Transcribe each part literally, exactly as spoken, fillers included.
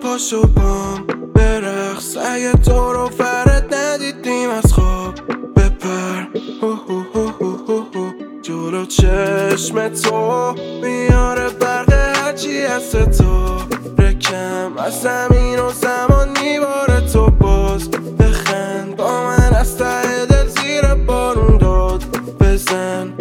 پاشو بام برقص اگه تو رو فرد ندیدیم از خواب بپر جلو چشم تو میاره برق هرچی هست تو رکم از زمین و زمان میباره تو باز بخند با من از ته دل زیر بارون داد بزن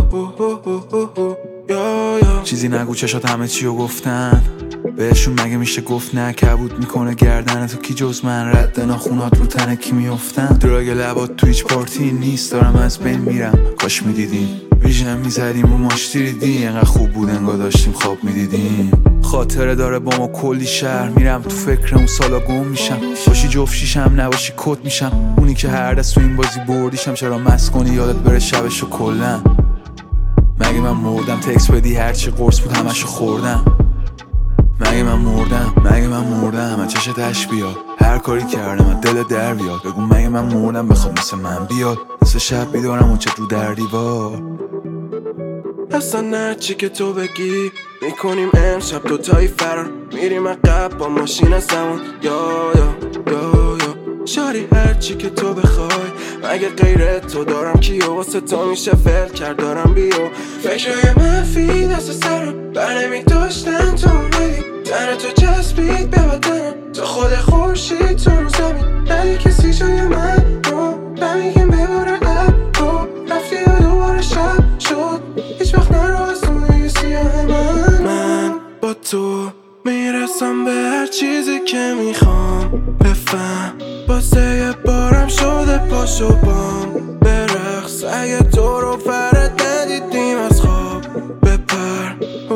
چیزی نگو چشات همه چیو گفتن بهشون مگه میشه گفت نه کبود میکنه گردن تو کی جز من رد ناخونات رو تنه کی میافتن دراگ لبات تو هیچ پارتی نیست دارم از بین میرم کاش میدیدیم ویژن میزدیم و ماشتی ریدی انقدر خوب بود انگار داشتیم خواب میدیدیم خاطره داره با ما کلی شهر میرم تو فکر اون سالا گم میشم باشی جفت شیشم نباشی کت میشم اونی که هر دست تو این بازی بردیشم چرا مس کنی یادت بره شبشو کلن مگه من مردم تکس بدی هرچی قرص بود همشو خوردم مگه من مردم مگه من مردم از چشت اش بیاد هر کاری کردم از دل در بیاد بگو مگه من مردم بخواد مثل من بیاد مثل شب بیدارم و چه رو در دیوار اصلا هرچی که تو بگی میکنیم امشب دوتایی فرار میریم عقب با ماشین از زمان یا یا یا یا شاری هرچی که تو بخوای مگه غیر تو دارم کیو واسه تو میشه فعل کرد دارم بیو فکرهای منفی دست سرم بر نمیداشتن تو اومدی تن تو چسبید به بدنم تو خود خورشید تو رو زمین ندی کسی جای من رو نمیگیم بباره اب رو رفتی و دوباره شب شد هیچ وقت نرو از دونه سیاه من من با تو میرسم به هر چیزی که میخوام بفهم واسه یه بارم شده پاشو بام برقص اگه تو رو فرد ندیدیم از خواب بپر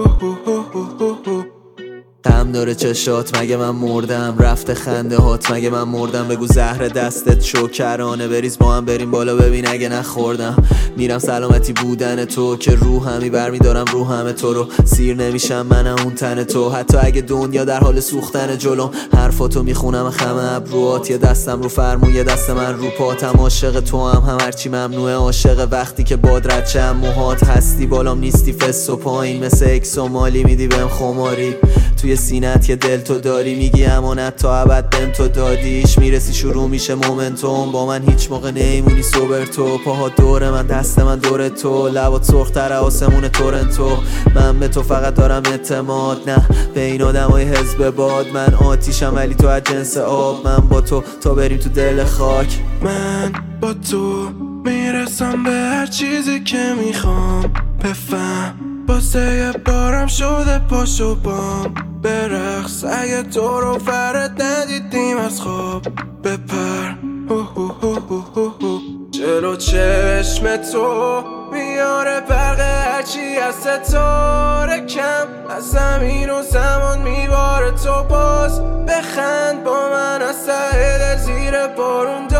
غم داره چشات مگه من مردم رفته خنده هات مگه من مردم بگو زهر دستت شکرانه بریز با هم بریم بالا ببین اگه نخوردم میرم سلامتی بودن تو که روحمی برمیدارم روحم تو رو سیر نمیشم من اون تن تو حتی اگه دنیا در حال سوختن جلوم حرفاتو میخونم خم ابروات یه دستم رو فرمون یه دست من رو پاتم عاشق تو هم هم هرچی ممنوعه عاشق وقتی که باد رد چم موهات هستی بالام نیستی فس و پایین مثل اکس و مالی میدی بهم خماری توی سینت که دل تو داری میگی امانت تا ابد بهم تو دادیش میرسی شروع میشه مومنتوم با من هیچ موقع نیمونی سوبر تو پاها دور من دست من دور تو لبات سرختر آسمون تورنتو من به تو فقط دارم اعتماد نه به این آدمای حزب باد من آتیشم ولی تو از جنس آب من با تو تا بریم تو دل خاک من با تو میرسم به هر چیزی که میخوام بفهم واسه یه بارم شده پاشو بام برقص اگه تو رو فرد ندیدیم از خواب بپر جلو چشم تو میاره برق هرچی از ستاره کم از زمین و زمان میباره تو باز بخند با من از ته دل زیر بارون